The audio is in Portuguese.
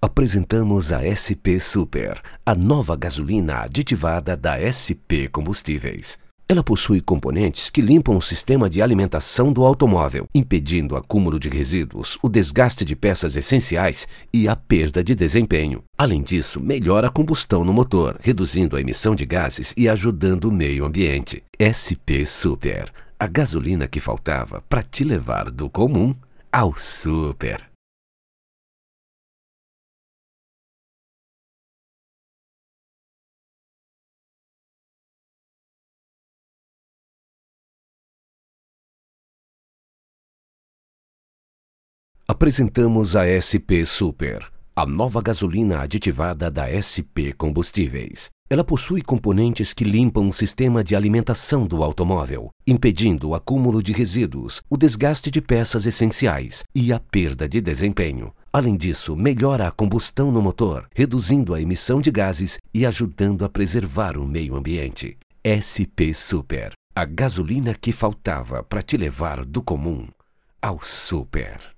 Apresentamos a SP Super, a nova gasolina aditivada da SP Combustíveis. Ela possui componentes que limpam o sistema de alimentação do automóvel, impedindo o acúmulo de resíduos, o desgaste de peças essenciais e a perda de desempenho. Além disso, melhora a combustão no motor, reduzindo a emissão de gases e ajudando o meio ambiente. SP Super, a gasolina que faltava para te levar do comum ao super. Apresentamos a SP Super, a nova gasolina aditivada da SP Combustíveis. Ela possui componentes que limpam o sistema de alimentação do automóvel, impedindo o acúmulo de resíduos, o desgaste de peças essenciais e a perda de desempenho. Além disso, melhora a combustão no motor, reduzindo a emissão de gases e ajudando a preservar o meio ambiente. SP Super, a gasolina que faltava para te levar do comum ao super.